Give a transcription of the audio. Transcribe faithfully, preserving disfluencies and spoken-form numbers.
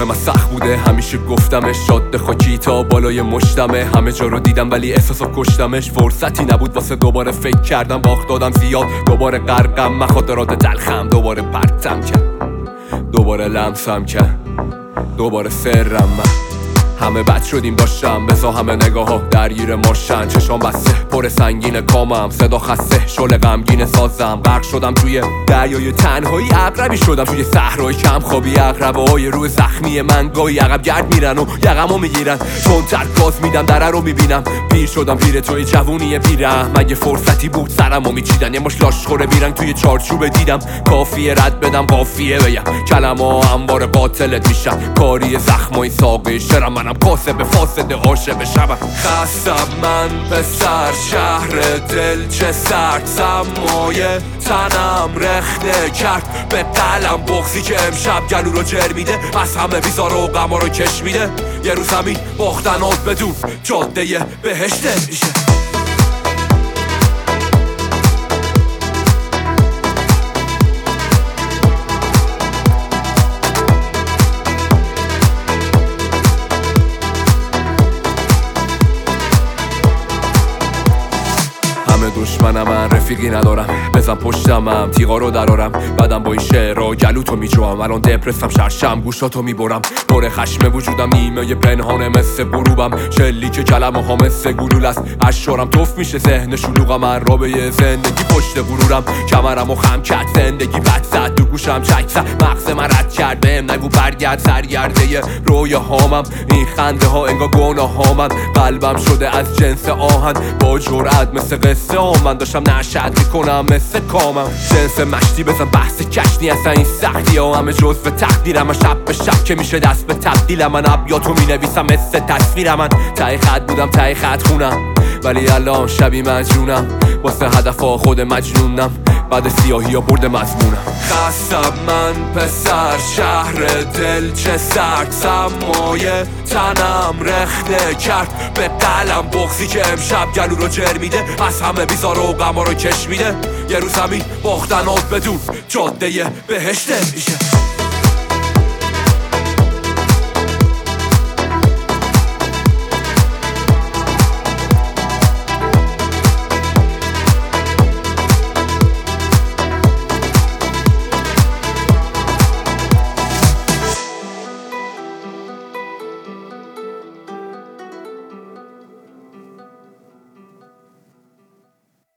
راه من سخت بوده، همیشه گفتمش شاد خاکی تا بالای مشتمه. همه جا رو دیدم ولی احساسو کشتمش، فرصتی نبود واسه دوباره فکر کردم. باخت دادم زیاد، دوباره غرقم من خاطرات تلخم، دوباره پرتم کرد، دوباره لمسم کرد، دوباره سرم من. همه بد شدیم داشتم بزا همه نگاه ها درگیر ماشن، چشام بسته پر سنگین کامم، صدا خسته شل غمگین سازم. غرق شدم توی دریای تنهایی، عقربی شدم توی صحرای کم خوابی. عقربه های روی زخمی من گاهی عقب گرد میرن و یقمو میگیرن، چون ترکاز میدم دره رو میبینم. پیر شدم پیر توی جوونی پیرم، مگه فرصتی بود سرمو میچیدن. یه مش لاشخوره بیرنگ توی چارچوب دیدم، کافیه رد بدم قافیه بگم کلمه هموار قاتلت میشم. کاری زخمای ساقه شرم منم، کاسب فاسد عاشق شبم. خستم من پسر شهر دل چه سرد، سمای تنم رخنه کرد به قلم بغضی که امشب گلو رو جر میده. از همه بیزار و غما رو کش میده. یه روز همین باختنات بدون جاده بهشت میشه. دشمنم من رفیقی ندارم، بزن پشتمم تیغا رو درارم. بعدم با این شعرها گلو تو میجوام، الان دپرسم شرشم گوشاتو میبرم. پر خشم وجودم نیمه پنهانه مثل غروبم، شلیک کلمه ها مثل گلول است. اشارم توف میشه ذهن شلوغم، من را به زندگی پشت غرورم. کمرم و خم کرد زندگی بد زد، تو گوشم چک زد، مغز من رد کرده نگو برگرد سرگرده رویه هامم. این خنده ها انگار گناه هامن، قلبم شده از جنس آهن. با جرأت مثل قصه من داشتم نشد میکنم مثل کامم. جنس مشتی بزن بحث کشنی، اصلا این سختی ها همه جز به تقدیرم. من شب به شب که میشه دست به تبدیلم، من ابیاتو مینویسم مثل تصویرم. من ته خط بودم ته خط خونم، ولی الان شبی مجنونم. واسه هدفها خود مجنونم، بعد سیاهی ها برده مضمونم. خستم من پسر شهر دل چه سرد، سمای تنم رخنه کرد به قلم بغضی که امشب گلو رو جر میده. از همه بیزار و غما رو کش میده. یه روز همین باختنات بدون جاده بهشت میشه.